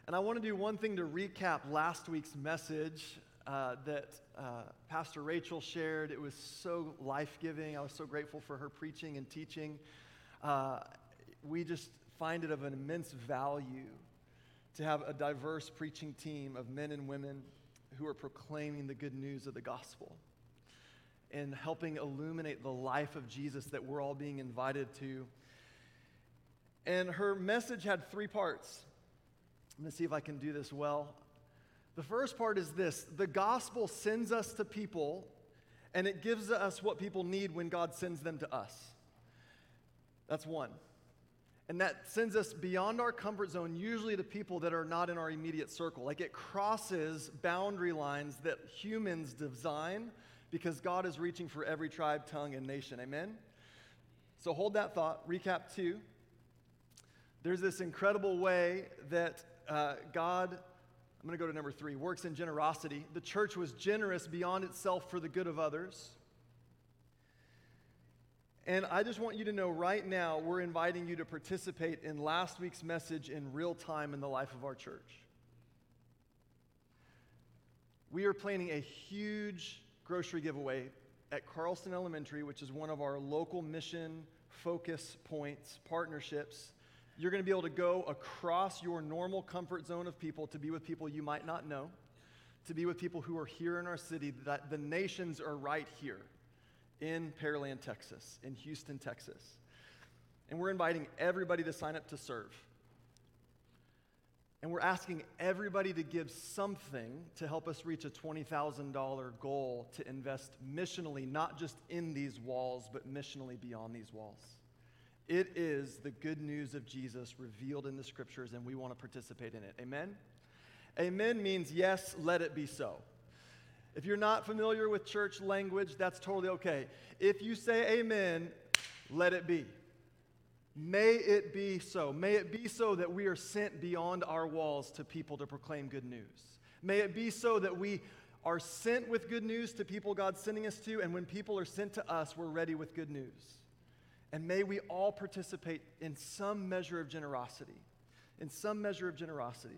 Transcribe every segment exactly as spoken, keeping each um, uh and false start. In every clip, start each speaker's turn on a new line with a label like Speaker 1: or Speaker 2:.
Speaker 1: And I want to do one thing to recap last week's message uh, that uh, Pastor Rachel shared. It was so life-giving. I was so grateful for her preaching and teaching. Uh, we just find it of an immense value to have a diverse preaching team of men and women who are proclaiming the good news of the gospel and helping illuminate the life of Jesus that we're all being invited to. And her message had three parts. I'm going to see if I can do this well. The first part is this: the gospel sends us to people, and it gives us what people need when God sends them to us. That's one. And that sends us beyond our comfort zone, usually to people that are not in our immediate circle. Like, it crosses boundary lines that humans design because God is reaching for every tribe, tongue, and nation. Amen? So hold that thought. Recap two. There's this incredible way that uh, God, I'm going to go to number three, works in generosity. The church was generous beyond itself for the good of others. And I just want you to know right now, we're inviting you to participate in last week's message in real time in the life of our church. We are planning a huge grocery giveaway at Carlson Elementary, which is one of our local mission focus points, partnerships. You're going to be able to go across your normal comfort zone of people to be with people you might not know, to be with people who are here in our city, that the nations are right here in Pearland, Texas, in Houston, Texas. And we're inviting everybody to sign up to serve. And we're asking everybody to give something to help us reach a twenty thousand dollars goal to invest missionally, not just in these walls, but missionally beyond these walls. It is the good news of Jesus revealed in the scriptures, and we want to participate in it. Amen? Amen means yes, let it be so. If you're not familiar with church language, that's totally okay. If you say amen, let it be. May it be so. May it be so that we are sent beyond our walls to people to proclaim good news. May it be so that we are sent with good news to people God's sending us to, and when people are sent to us, we're ready with good news. And may we all participate in some measure of generosity, in some measure of generosity.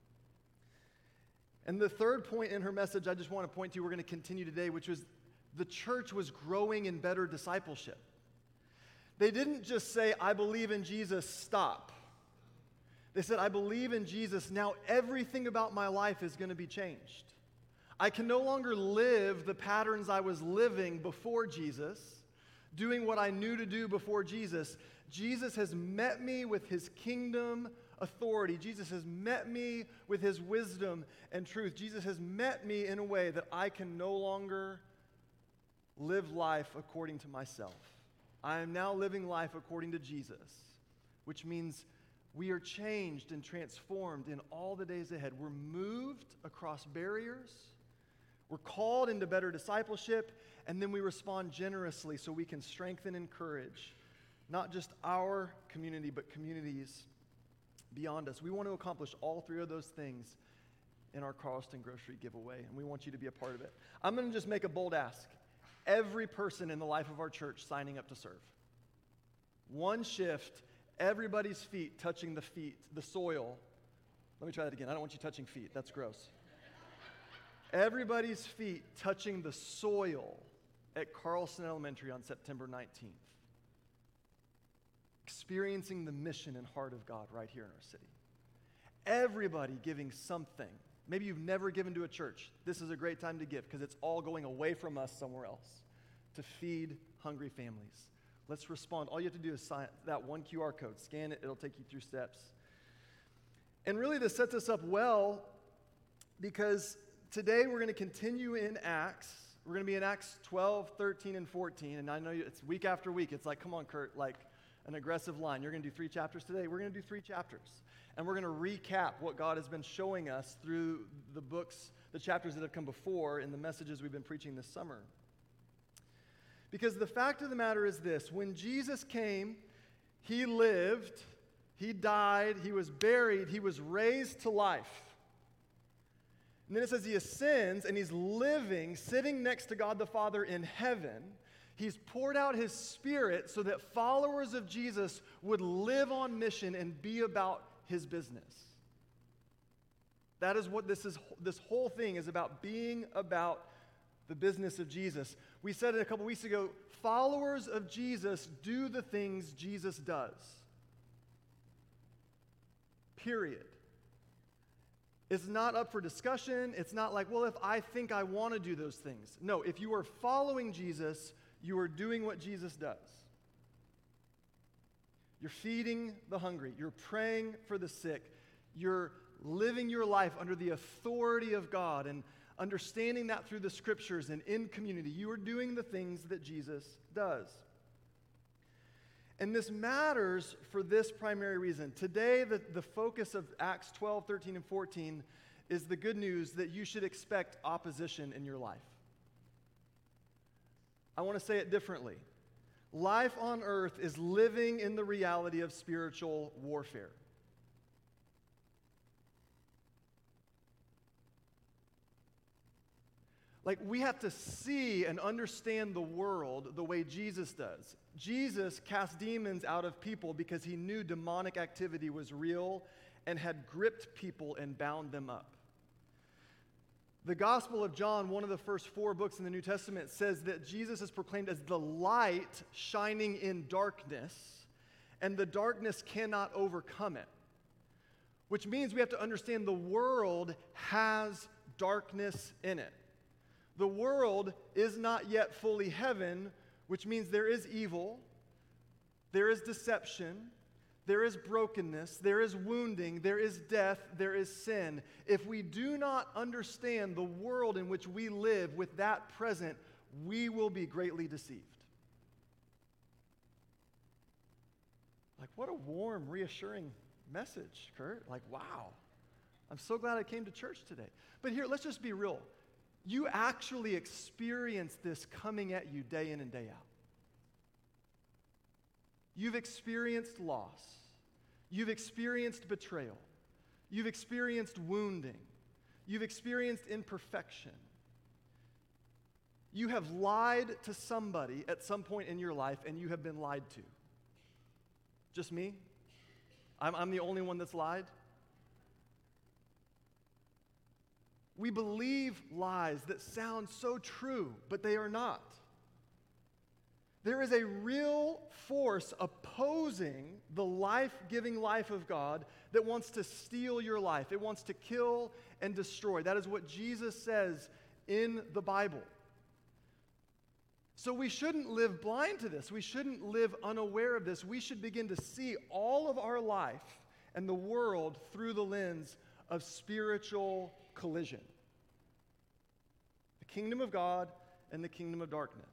Speaker 1: And the third point in her message I just want to point to, we're going to continue today, which was the church was growing in better discipleship. They didn't just say, I believe in Jesus, stop. They said, I believe in Jesus, now everything about my life is going to be changed. I can no longer live the patterns I was living before Jesus, doing what I knew to do before Jesus. Jesus has met me with his kingdom authority. Jesus has met me with his wisdom and truth. Jesus has met me in a way that I can no longer live life according to myself. I am now living life according to Jesus, which means we are changed and transformed in all the days ahead. We're moved across barriers. We're called into better discipleship, and then we respond generously so we can strengthen and encourage not just our community, but communities beyond us. We want to accomplish all three of those things in our Carlson Grocery giveaway, and we want you to be a part of it. I'm going to just make a bold ask. Every person in the life of our church signing up to serve. One shift, everybody's feet touching the feet, the soil. Let me try that again. I don't want you touching feet. That's gross. Everybody's feet touching the soil at Carlson Elementary on September nineteenth. Experiencing the mission and heart of God right here in our city. Everybody giving something. Maybe you've never given to a church. This is a great time to give because it's all going away from us somewhere else to feed hungry families. Let's respond. All you have to do is sign that one Q R code. Scan it. It'll take you through steps. And really this sets us up well because today we're going to continue in Acts. We're going to be in Acts twelve, thirteen, and fourteen. And I know it's week after week. It's like, come on, Kurt, like an aggressive line. You're going to do three chapters today. We're going to do three chapters. And we're going to recap what God has been showing us through the books, the chapters that have come before, and the messages we've been preaching this summer. Because the fact of the matter is this: when Jesus came, he lived, he died, he was buried, he was raised to life. And then it says he ascends and he's living, sitting next to God the Father in heaven. He's poured out his Spirit so that followers of Jesus would live on mission and be about his business. That is what this is. This whole thing is about, being about the business of Jesus. We said it a couple weeks ago, followers of Jesus do the things Jesus does. Period. It's not up for discussion. It's not like, well, if I think I want to do those things. No, if you are following Jesus, you are doing what Jesus does. You're feeding the hungry. You're praying for the sick. You're living your life under the authority of God and understanding that through the scriptures and in community. You are doing the things that Jesus does. And this matters for this primary reason. Today, the, the focus of Acts twelve, thirteen, and fourteen is the good news that you should expect opposition in your life. I want to say it differently. Life on earth is living in the reality of spiritual warfare. Like, we have to see and understand the world the way Jesus does. Jesus cast demons out of people because he knew demonic activity was real and had gripped people and bound them up. The Gospel of John, one of the first four books in the New Testament, says that Jesus is proclaimed as the light shining in darkness, and the darkness cannot overcome it. Which means we have to understand the world has darkness in it. The world is not yet fully heaven, which means there is evil, there is deception, there is brokenness, there is wounding, there is death, there is sin. If we do not understand the world in which we live with that present, we will be greatly deceived. Like, what a warm, reassuring message, Kurt. Like, wow. I'm so glad I came to church today. But here, let's just be real. You actually experience this coming at you day in and day out. You've experienced loss. You've experienced betrayal. You've experienced wounding. You've experienced imperfection. You have lied to somebody at some point in your life, and you have been lied to. Just me? I'm, I'm the only one that's lied? We believe lies that sound so true, but they are not. There is a real force opposing the life-giving life of God that wants to steal your life. It wants to kill and destroy. That is what Jesus says in the Bible. So we shouldn't live blind to this. We shouldn't live unaware of this. We should begin to see all of our life and the world through the lens of spiritual collision. The kingdom of God and the kingdom of darkness.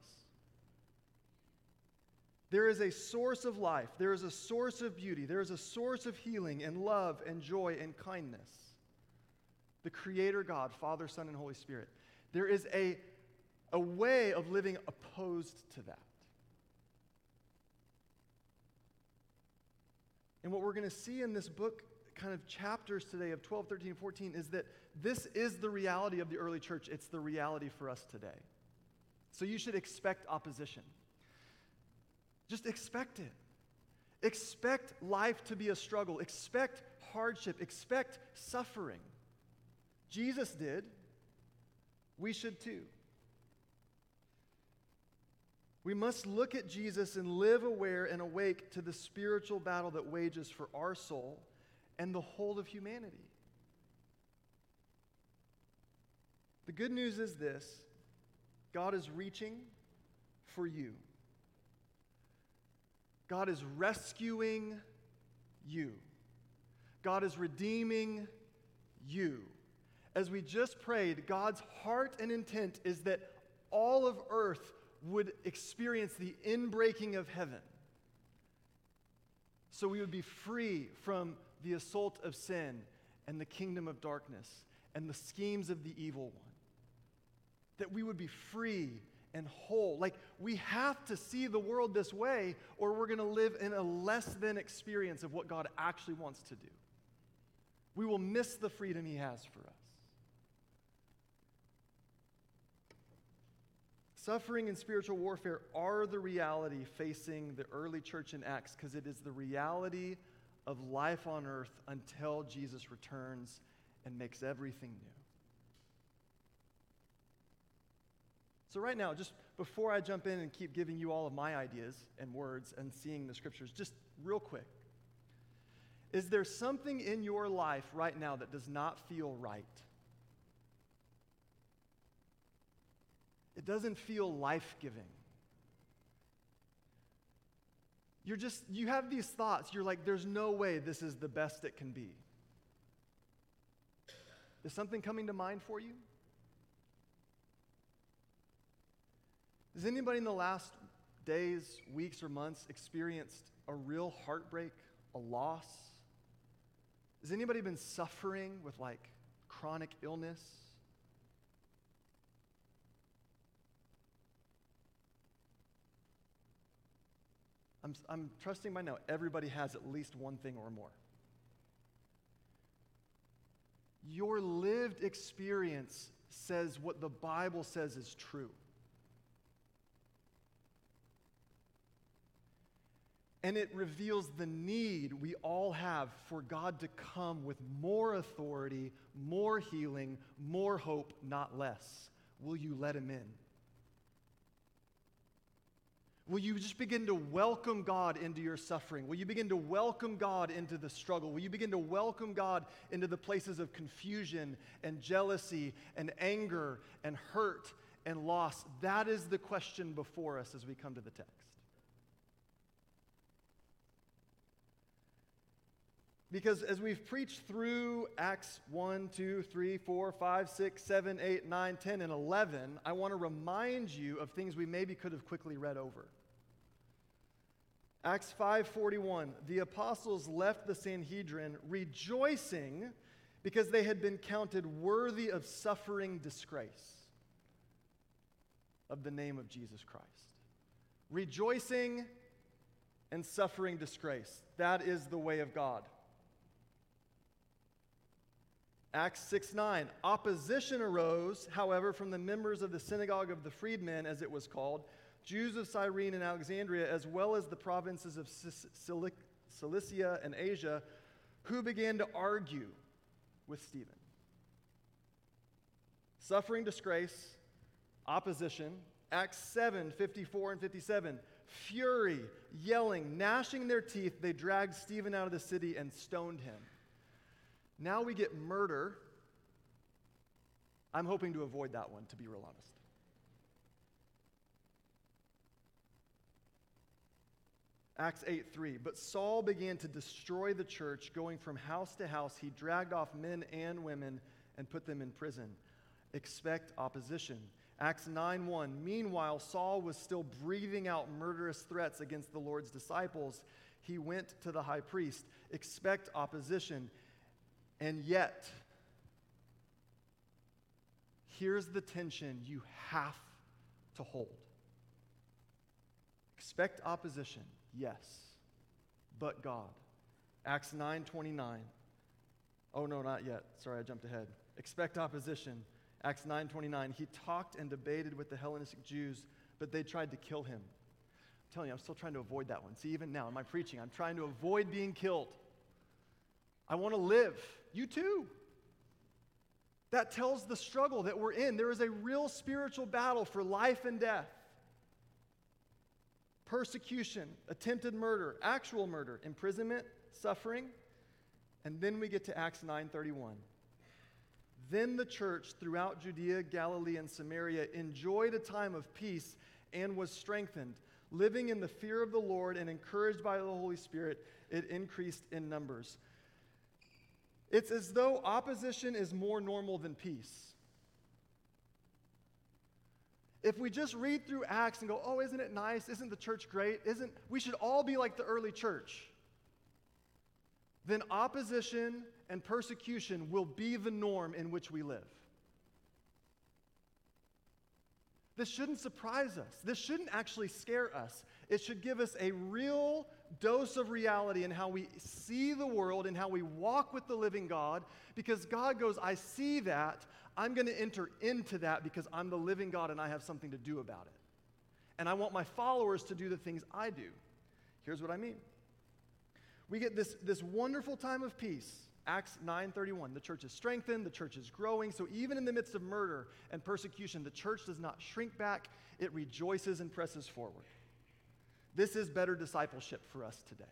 Speaker 1: There is a source of life. There is a source of beauty. There is a source of healing and love and joy and kindness. The Creator God, Father, Son, and Holy Spirit. There is a, a way of living opposed to that. And what we're going to see in this book, kind of chapters today of twelve, thirteen, and fourteen, is that this is the reality of the early church. It's the reality for us today. So you should expect opposition. Just expect it. Expect life to be a struggle. Expect hardship. Expect suffering. Jesus did. We should too. We must look at Jesus and live aware and awake to the spiritual battle that wages for our soul and the whole of humanity. The good news is this: God is reaching for you. God is rescuing you. God is redeeming you. As we just prayed, God's heart and intent is that all of earth would experience the inbreaking of heaven. So we would be free from the assault of sin and the kingdom of darkness and the schemes of the evil one. That we would be free and whole. Like, we have to see the world this way, or we're going to live in a less than experience of what God actually wants to do. We will miss the freedom He has for us. Suffering and spiritual warfare are the reality facing the early church in Acts, because it is the reality of life on earth until Jesus returns and makes everything new. So right now, just before I jump in and keep giving you all of my ideas and words and seeing the scriptures, just real quick. Is there something in your life right now that does not feel right? It doesn't feel life-giving. You're just, you have these thoughts. You're like, there's no way this is the best it can be. Is something coming to mind for you? Has anybody in the last days, weeks, or months experienced a real heartbreak, a loss? Has anybody been suffering with like chronic illness? I'm, I'm trusting by now everybody has at least one thing or more. Your lived experience says what the Bible says is true. And it reveals the need we all have for God to come with more authority, more healing, more hope, not less. Will you let him in? Will you just begin to welcome God into your suffering? Will you begin to welcome God into the struggle? Will you begin to welcome God into the places of confusion and jealousy and anger and hurt and loss? That is the question before us as we come to the text. Because as we've preached through Acts one, two, three, four, five, six, seven, eight, nine, ten, and eleven, I want to remind you of things we maybe could have quickly read over. Acts five forty-one, the apostles left the Sanhedrin rejoicing because they had been counted worthy of suffering disgrace of the name of Jesus Christ. Rejoicing and suffering disgrace. That is the way of God. Acts six nine, opposition arose, however, from the members of the synagogue of the freedmen, as it was called, Jews of Cyrene and Alexandria, as well as the provinces of Cilicia and Asia, who began to argue with Stephen. Suffering, disgrace, opposition. Acts seven fifty-four and fifty-seven, fury, yelling, gnashing their teeth, they dragged Stephen out of the city and stoned him. Now we get murder. I'm hoping to avoid that one, to be real honest. Acts eight three, but Saul began to destroy the church, going from house to house. He dragged off men and women and put them in prison. Expect opposition. Acts nine one, meanwhile, Saul was still breathing out murderous threats against the Lord's disciples. He went to the high priest. Expect opposition. And yet, here's the tension you have to hold. Expect opposition, yes, but God. Acts nine twenty-nine. Oh, no, not yet. Sorry, I jumped ahead. Expect opposition. Acts nine twenty-nine. He talked and debated with the Hellenistic Jews, but they tried to kill him. I'm telling you, I'm still trying to avoid that one. See, even now in my preaching, I'm trying to avoid being killed. I want to live. You too. That tells the struggle that we're in. There is a real spiritual battle for life and death. Persecution, attempted murder, actual murder, imprisonment, suffering. And then we get to Acts nine thirty-one. Then the church throughout Judea, Galilee, and Samaria enjoyed a time of peace and was strengthened. Living in the fear of the Lord and encouraged by the Holy Spirit, it increased in numbers. It's as though opposition is more normal than peace. If we just read through Acts and go, oh, isn't it nice? Isn't the church great? Isn't we should all be like the early church. Then opposition and persecution will be the norm in which we live. This shouldn't surprise us. This shouldn't actually scare us. It should give us a real dose of reality in how we see the world and how we walk with the living God, because God goes, I see that. I'm going to enter into that because I'm the living God and I have something to do about it. And I want my followers to do the things I do. Here's what I mean. We get this, this wonderful time of peace. Acts nine thirty-one, the church is strengthened, the church is growing. So even in the midst of murder and persecution, the church does not shrink back. It rejoices and presses forward. This is better discipleship for us today.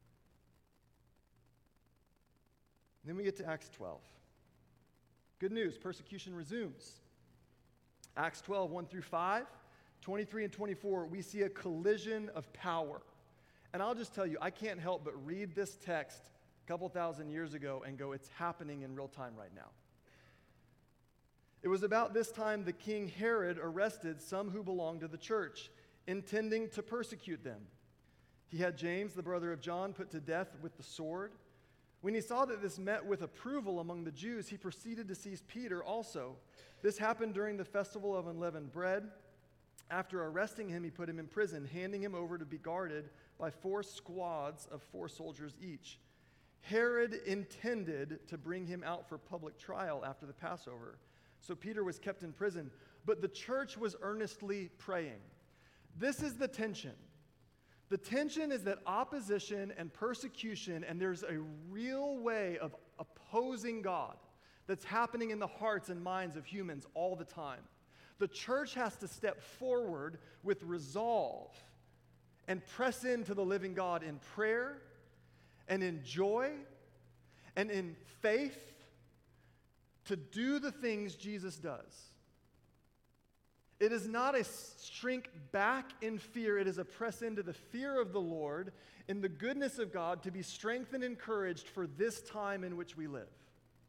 Speaker 1: And then we get to Acts twelve. Good news, persecution resumes. Acts twelve, one through five, twenty-three and twenty-four, we see a collision of power. And I'll just tell you, I can't help but read this text a couple thousand years ago and go, it's happening in real time right now. It was about this time the king Herod arrested some who belonged to the church, intending to persecute them. He had James, the brother of John, put to death with the sword. When he saw that this met with approval among the Jews, he proceeded to seize Peter also. This happened during the festival of unleavened bread. After arresting him, he put him in prison, handing him over to be guarded by four squads of four soldiers each. Herod intended to bring him out for public trial after the Passover. So Peter was kept in prison, but the church was earnestly praying. This is the tension. The tension is that opposition and persecution, and there's a real way of opposing God that's happening in the hearts and minds of humans all the time. The church has to step forward with resolve and press into the living God in prayer and in joy and in faith to do the things Jesus does. It is not a shrink back in fear. It is a press into the fear of the Lord, in the goodness of God, to be strengthened and encouraged for this time in which we live.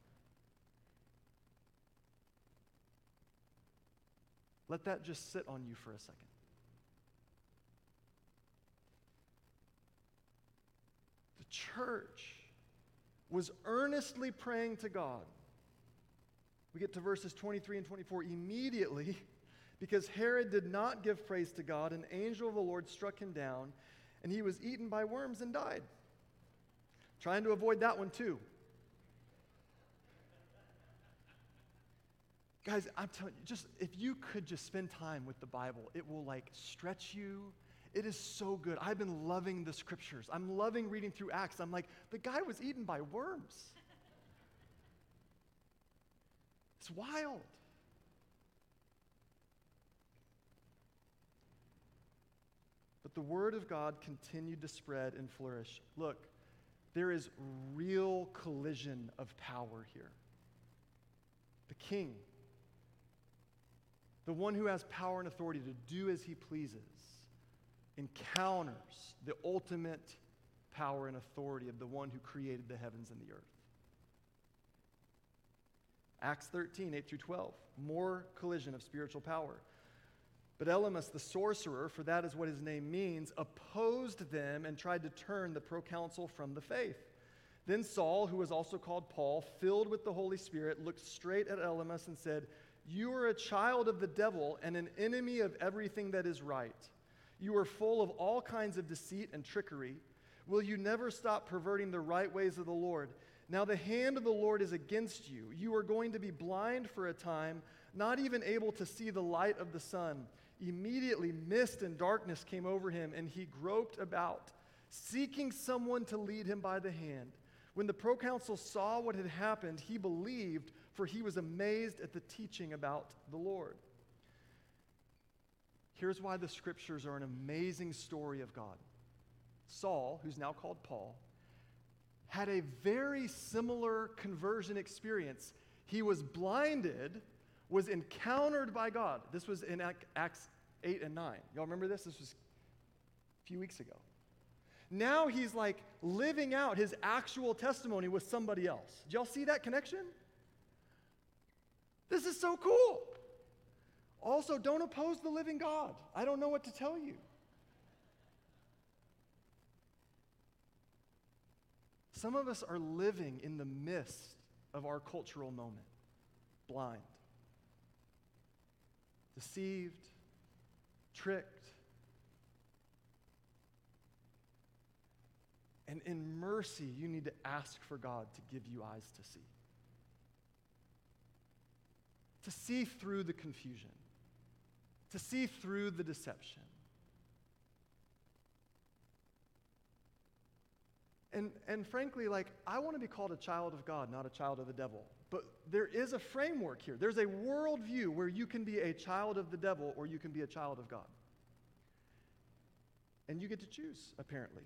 Speaker 1: Let that just sit on you for a second. The church was earnestly praying to God. We get to verses twenty-three and twenty-four. Immediately, because Herod did not give praise to God, an angel of the Lord struck him down, and he was eaten by worms and died. Trying to avoid that one too. Guys, I'm telling you, just if you could just spend time with the Bible, it will like stretch you. It is so good. I've been loving the scriptures. I'm loving reading through Acts. I'm like, the guy was eaten by worms. It's wild. But the word of God continued to spread and flourish. Look, there is real collision of power here. The king, the one who has power and authority to do as he pleases, encounters the ultimate power and authority of the one who created the heavens and the earth. Acts thirteen, eight through twelve, more collision of spiritual power. But Elymas, the sorcerer, for that is what his name means, opposed them and tried to turn the proconsul from the faith. Then Saul, who was also called Paul, filled with the Holy Spirit, looked straight at Elymas and said, "You are a child of the devil and an enemy of everything that is right. You are full of all kinds of deceit and trickery. Will you never stop perverting the right ways of the Lord? Now the hand of the Lord is against you. You are going to be blind for a time, not even able to see the light of the sun." Immediately, mist and darkness came over him, and he groped about, seeking someone to lead him by the hand. When the proconsul saw what had happened, he believed, for he was amazed at the teaching about the Lord. Here's why the scriptures are an amazing story of God. Saul, who's now called Paul, had a very similar conversion experience. He was blinded, was encountered by God. This was in Acts eight and nine. Y'all remember this? This was a few weeks ago. Now he's like living out his actual testimony with somebody else. Did y'all see that connection? This is so cool. Also, don't oppose the living God. I don't know what to tell you. Some of us are living in the midst of our cultural moment, blind, deceived, tricked. And in mercy, you need to ask for God to give you eyes to see. To see through the confusion. To see through the deception. And, and frankly, like, I want to be called a child of God, not a child of the devil. But there is a framework here. There's a worldview where you can be a child of the devil or you can be a child of God. And you get to choose, apparently.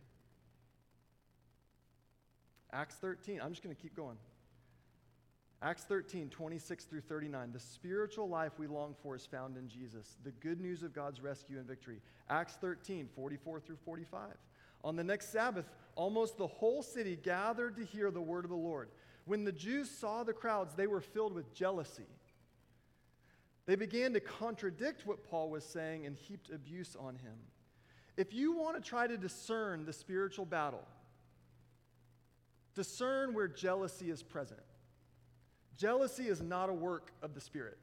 Speaker 1: Acts thirteen, I'm just going to keep going. Acts thirteen, twenty-six through thirty-nine. The spiritual life we long for is found in Jesus. The good news of God's rescue and victory. Acts thirteen, forty-four through forty-five. On the next Sabbath, almost the whole city gathered to hear the word of the Lord. When the Jews saw the crowds, they were filled with jealousy. They began to contradict what Paul was saying and heaped abuse on him. If you want to try to discern the spiritual battle, discern where jealousy is present. Jealousy is not a work of the Spirit.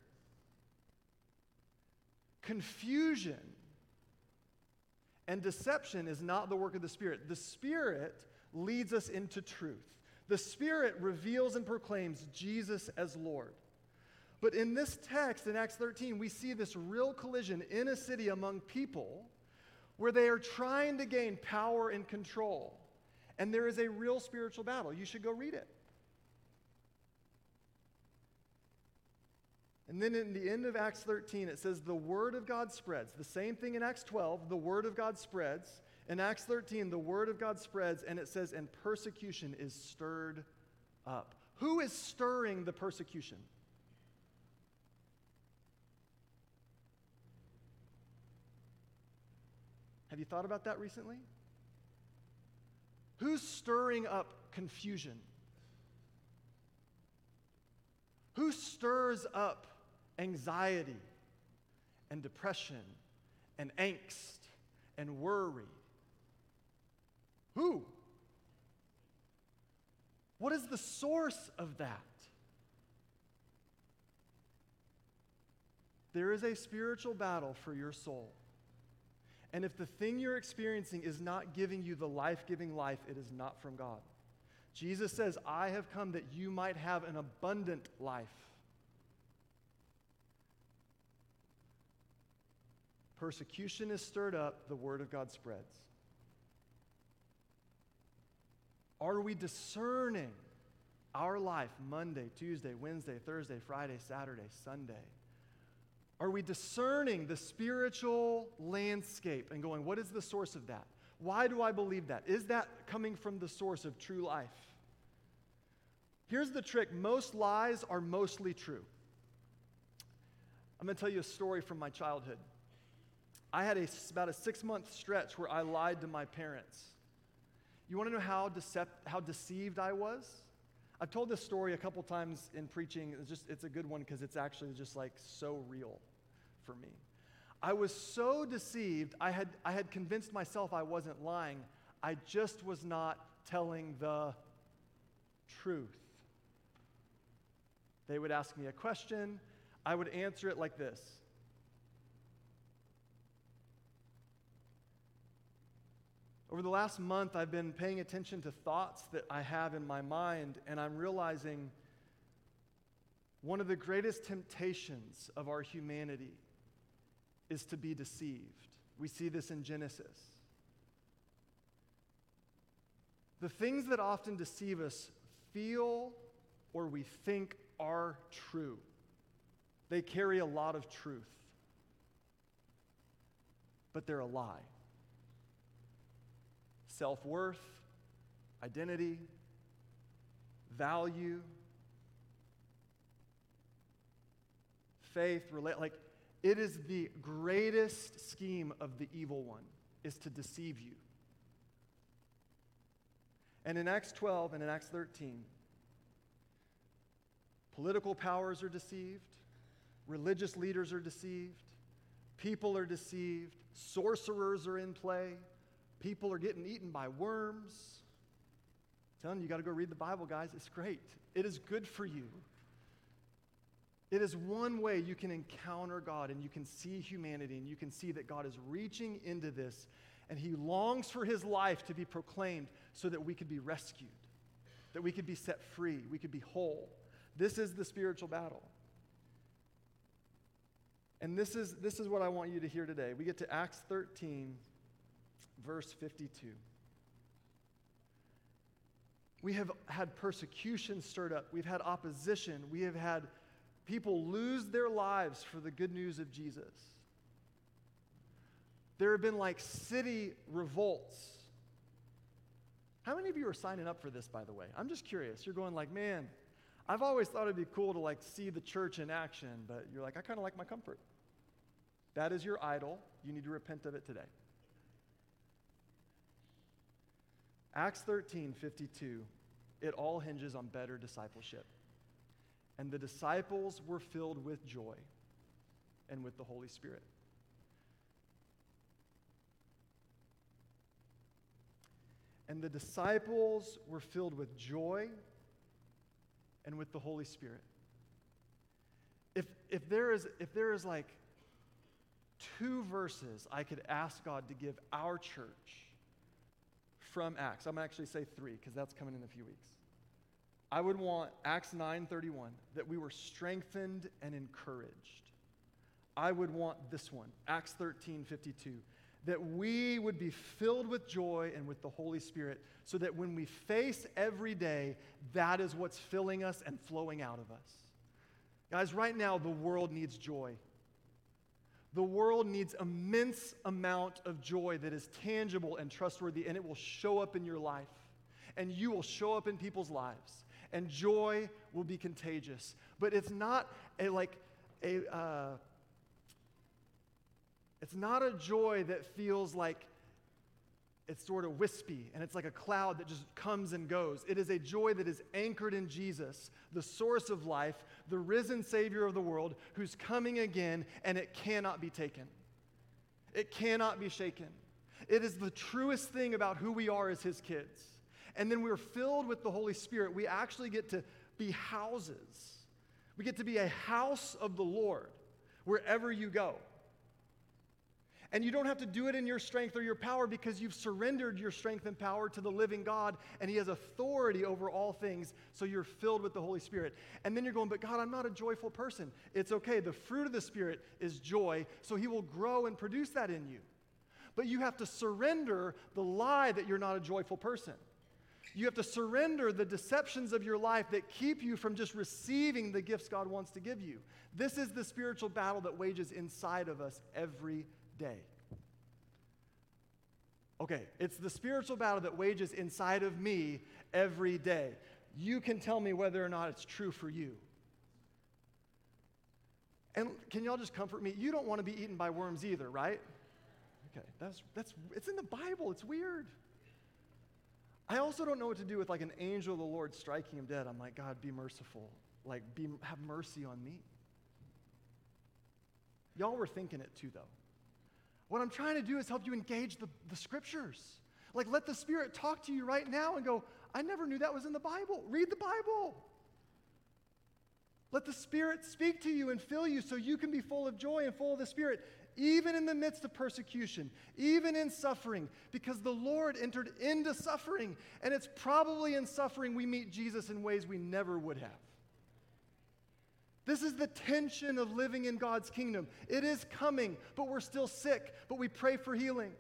Speaker 1: Confusion and deception is not the work of the Spirit. The Spirit leads us into truth. The Spirit reveals and proclaims Jesus as Lord. But in this text, in Acts thirteen, we see this real collision in a city among people where they are trying to gain power and control. And there is a real spiritual battle. You should go read it. And then in the end of Acts thirteen, it says the word of God spreads. The same thing in Acts twelve, the word of God spreads. In Acts thirteen, the word of God spreads, and it says, and persecution is stirred up. Who is stirring the persecution? Have you thought about that recently? Who's stirring up confusion? Who stirs up anxiety and depression and angst and worry? Who? What is the source of that? There is a spiritual battle for your soul. And if the thing you're experiencing is not giving you the life-giving life, it is not from God. Jesus says, I have come that you might have an abundant life. Persecution is stirred up, the word of God spreads. Are we discerning our life Monday, Tuesday, Wednesday, Thursday, Friday, Saturday, Sunday? Are we discerning the spiritual landscape and going, what is the source of that? Why do I believe that? Is that coming from the source of true life? Here's the trick. Most lies are mostly true. I'm going to tell you a story from my childhood. I had a, about a six-month stretch where I lied to my parents. You want to know how, decept, how deceived I was? I've told this story a couple times in preaching. It's just it's a good one because it's actually just like so real for me. I was so deceived, I had, I had convinced myself I wasn't lying. I just was not telling the truth. They would ask me a question. I would answer it like this. Over the last month, I've been paying attention to thoughts that I have in my mind, and I'm realizing one of the greatest temptations of our humanity is to be deceived. We see this in Genesis. The things that often deceive us feel or we think are true. They carry a lot of truth, but they're a lie. Self-worth, identity, value, faith, relate, like it is the greatest scheme of the evil one is to deceive you. And in Acts twelve and in Acts thirteen, political powers are deceived, religious leaders are deceived, people are deceived, sorcerers are in play. People are getting eaten by worms. I'm telling you, you got to go read the Bible, guys. It's great. It is good for you. It is one way you can encounter God and you can see humanity and you can see that God is reaching into this and he longs for his life to be proclaimed so that we could be rescued, that we could be set free, we could be whole. This is the spiritual battle. And this is, this is what I want you to hear today. We get to Acts thirteen, verse fifty-two. We have had persecution stirred up. We've had opposition. We have had people lose their lives for the good news of Jesus. There have been like city revolts. How many of you are signing up for this, by the way? I'm just curious. You're going like, man, I've always thought it'd be cool to like see the church in action, but you're like, I kind of like my comfort. That is your idol. You need to repent of it today. Acts thirteen fifty-two, it all hinges on better discipleship. And the disciples were filled with joy and with the Holy Spirit. And the disciples were filled with joy and with the Holy Spirit. If, if, there is, if there is like two verses I could ask God to give our church from Acts, I'm going to actually say three because that's coming in a few weeks. I would want Acts nine thirty-one, that we were strengthened and encouraged. I would want this one, Acts thirteen fifty-two, that we would be filled with joy and with the Holy Spirit so that when we face every day, that is what's filling us and flowing out of us. Guys, right now, the world needs joy. The world needs immense amount of joy that is tangible and trustworthy, and it will show up in your life, and you will show up in people's lives, and joy will be contagious. But it's not a like a uh, it's not a joy that feels like it's sort of wispy and it's like a cloud that just comes and goes. It is a joy that is anchored in Jesus, the source of life, the risen Savior of the world, who's coming again, and it cannot be taken. It cannot be shaken. It is the truest thing about who we are as his kids. And then we're filled with the Holy Spirit. We actually get to be houses. We get to be a house of the Lord wherever you go. And you don't have to do it in your strength or your power because you've surrendered your strength and power to the living God, and he has authority over all things, so you're filled with the Holy Spirit. And then you're going, but God, I'm not a joyful person. It's okay. The fruit of the Spirit is joy, so he will grow and produce that in you. But you have to surrender the lie that you're not a joyful person. You have to surrender the deceptions of your life that keep you from just receiving the gifts God wants to give you. This is the spiritual battle that wages inside of us every day. Okay, it's the spiritual battle that wages inside of me every day. You can tell me whether or not it's true for you. And can y'all just comfort me? You don't want to be eaten by worms either, right? Okay, that's that's it's in the Bible. It's weird. I also don't know what to do with like an angel of the Lord striking him dead. I'm like, God, be merciful. Like, be have mercy on me. Y'all were thinking it too, though. What I'm trying to do is help you engage the, the scriptures. Like, let the Spirit talk to you right now and go, I never knew that was in the Bible. Read the Bible. Let the Spirit speak to you and fill you so you can be full of joy and full of the Spirit, even in the midst of persecution, even in suffering, because the Lord entered into suffering, and it's probably in suffering we meet Jesus in ways we never would have. This is the tension of living in God's kingdom. It is coming, but we're still sick, but we pray for healing.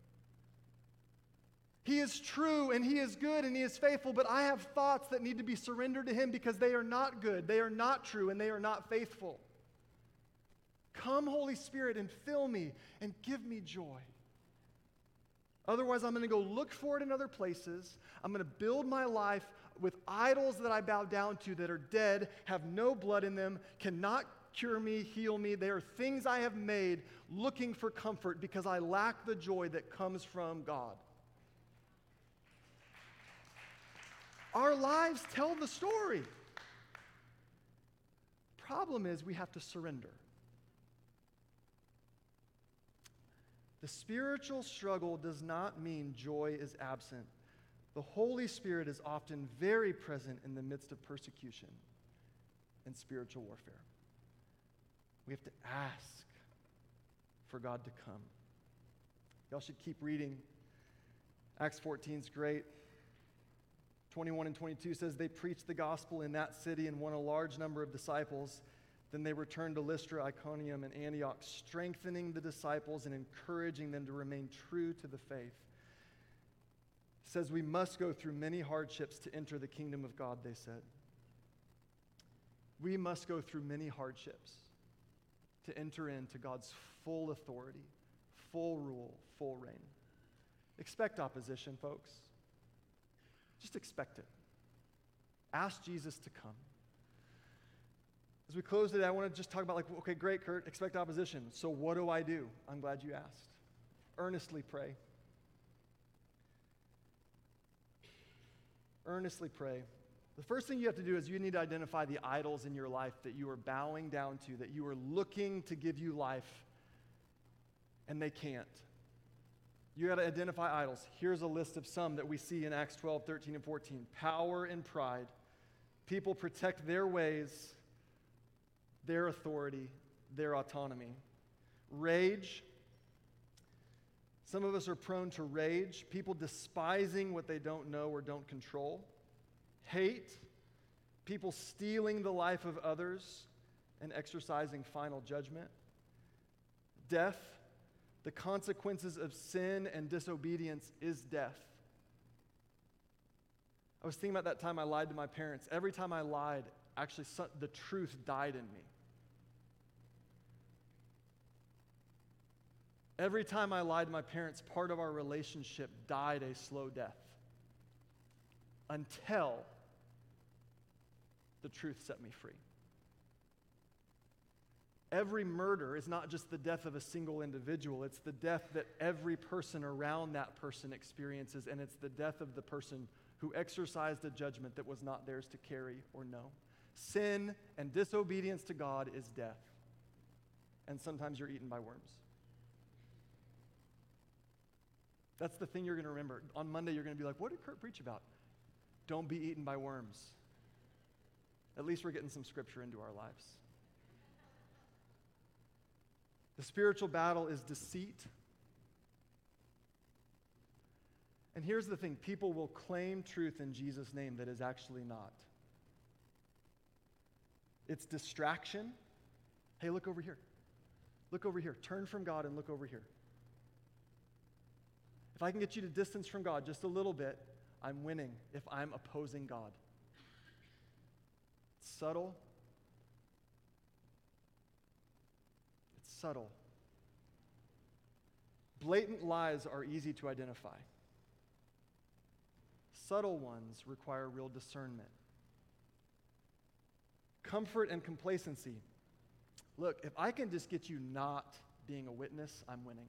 Speaker 1: He is true, and he is good, and he is faithful, but I have thoughts that need to be surrendered to him because they are not good, they are not true, and they are not faithful. Come, Holy Spirit, and fill me and give me joy. Otherwise, I'm going to go look for it in other places. I'm going to build my life with idols that I bow down to that are dead, have no blood in them, cannot cure me, heal me. They are things I have made looking for comfort because I lack the joy that comes from God. Our lives tell the story. Problem is we have to surrender. The spiritual struggle does not mean joy is absent. The Holy Spirit is often very present in the midst of persecution and spiritual warfare. We have to ask for God to come. Y'all should keep reading. Acts fourteen is great. twenty-one and twenty-two says, they preached the gospel in that city and won a large number of disciples. Then they returned to Lystra, Iconium, and Antioch, strengthening the disciples and encouraging them to remain true to the faith. It says we must go through many hardships to enter the kingdom of God, they said. We must go through many hardships to enter into God's full authority, full rule, full reign. Expect opposition, folks. Just expect it. Ask Jesus to come. As we close today, I want to just talk about, like, okay, great, Kurt, expect opposition. So what do I do? I'm glad you asked. Earnestly pray. Earnestly pray. The first thing you have to do is you need to identify the idols in your life that you are bowing down to, that you are looking to give you life, and they can't. You got to identify idols. Here's a list of some that we see in Acts twelve, thirteen, and fourteen. Power and pride. People protect their ways, their authority, their autonomy. Rage. Some of us are prone to rage. People despising what they don't know or don't control. Hate. People stealing the life of others and exercising final judgment. Death. The consequences of sin and disobedience is death. I was thinking about that time I lied to my parents. Every time I lied, actually the truth died in me. Every time I lied to my parents, part of our relationship died a slow death until the truth set me free. Every murder is not just the death of a single individual, it's the death that every person around that person experiences, and it's the death of the person who exercised a judgment that was not theirs to carry or know. Sin and disobedience to God is death, and sometimes you're eaten by worms. That's the thing you're going to remember. On Monday, you're going to be like, what did Kurt preach about? Don't be eaten by worms. At least we're getting some scripture into our lives. The spiritual battle is deceit. And here's the thing, people will claim truth in Jesus' name that is actually not. It's distraction. Hey, look over here. Look over here. Turn from God and look over here. If I can get you to distance from God just a little bit, I'm winning if I'm opposing God. It's subtle. Subtle. Blatant lies are easy to identify. Subtle ones require real discernment. Comfort and complacency. Look, if I can just get you not being a witness, I'm winning.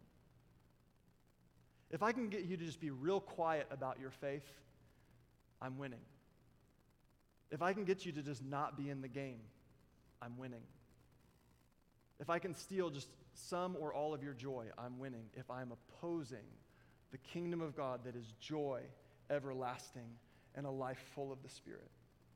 Speaker 1: If I can get you to just be real quiet about your faith, I'm winning. If I can get you to just not be in the game, I'm winning. If I can steal just some or all of your joy, I'm winning. If I'm opposing the kingdom of God that is joy, everlasting, and a life full of the Spirit.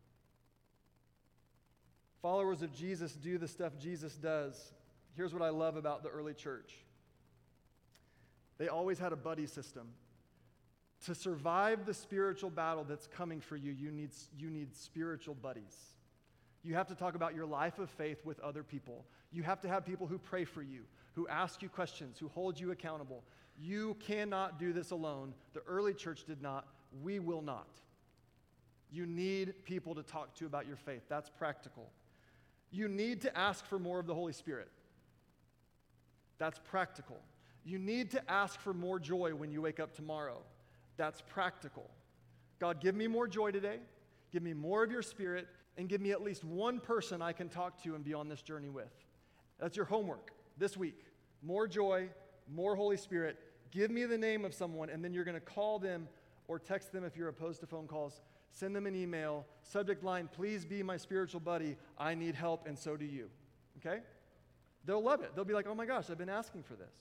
Speaker 1: Followers of Jesus do the stuff Jesus does. Here's what I love about the early church. They always had a buddy system. To survive the spiritual battle that's coming for you, you need, you need spiritual buddies. You have to talk about your life of faith with other people. You have to have people who pray for you, who ask you questions, who hold you accountable. You cannot do this alone. The early church did not. We will not. You need people to talk to about your faith. That's practical. You need to ask for more of the Holy Spirit. That's practical. You need to ask for more joy when you wake up tomorrow. That's practical. God, give me more joy today. Give me more of your Spirit. And give me at least one person I can talk to and be on this journey with. That's your homework this week. More joy, more Holy Spirit. Give me the name of someone, and then you're going to call them or text them if you're opposed to phone calls. Send them an email. Subject line, please be my spiritual buddy. I need help, and so do you. Okay? They'll love it. They'll be like, oh my gosh, I've been asking for this.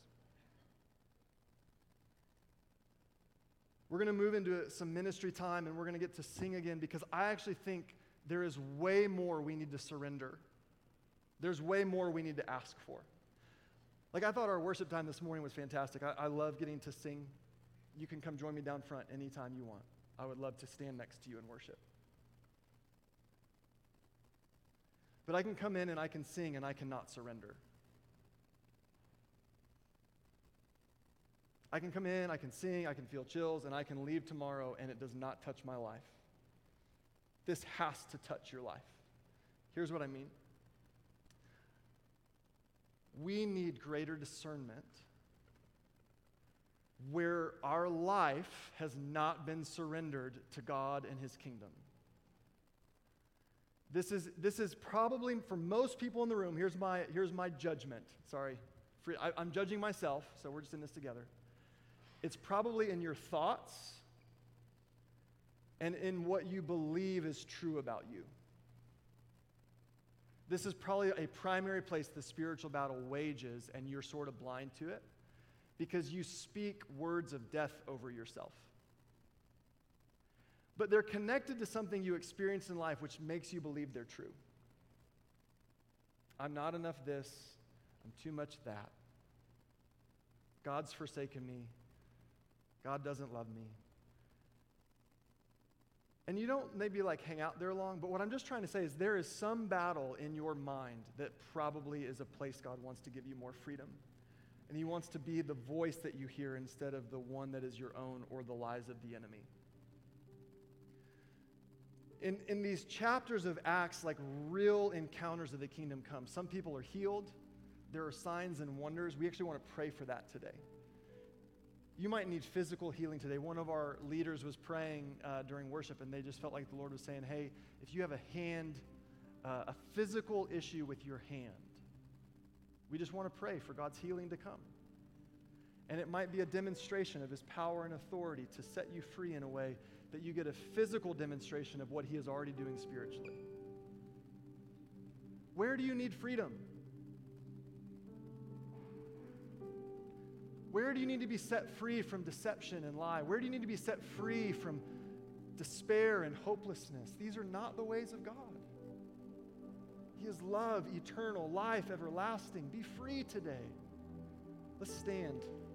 Speaker 1: We're going to move into some ministry time, and we're going to get to sing again because I actually think there is way more we need to surrender. There's way more we need to ask for. Like, I thought our worship time this morning was fantastic. I, I love getting to sing. You can come join me down front anytime you want. I would love to stand next to you and worship. But I can come in and I can sing and I cannot surrender. I I can come in, I can sing, I can feel chills, and I can leave tomorrow, and it does not touch my life. This has to touch your life. Here's what I mean. We need greater discernment where our life has not been surrendered to God and his kingdom. This is, this is probably, for most people in the room, here's my, here's my judgment. Sorry, for, I, I'm judging myself, so we're just in this together. It's probably in your thoughts and in what you believe is true about you. This is probably a primary place the spiritual battle wages, and you're sort of blind to it because you speak words of death over yourself. But they're connected to something you experience in life which makes you believe they're true. I'm not enough this. I'm too much that. God's forsaken me. God doesn't love me. And you don't maybe like hang out there long, but what I'm just trying to say is there is some battle in your mind that probably is a place God wants to give you more freedom. And he wants to be the voice that you hear instead of the one that is your own or the lies of the enemy. In, in these chapters of Acts, like real encounters of the kingdom come. Some people are healed. There are signs and wonders. We actually want to pray for that today. You might need physical healing today. One of our leaders was praying uh, during worship, and they just felt like the Lord was saying, hey, if you have a hand, uh, a physical issue with your hand, we just want to pray for God's healing to come. And it might be a demonstration of his power and authority to set you free in a way that you get a physical demonstration of what he is already doing spiritually. Where do you need freedom? Where do you need to be set free from deception and lie? Where do you need to be set free from despair and hopelessness? These are not the ways of God. He is love, eternal, life, everlasting. Be free today. Let's stand.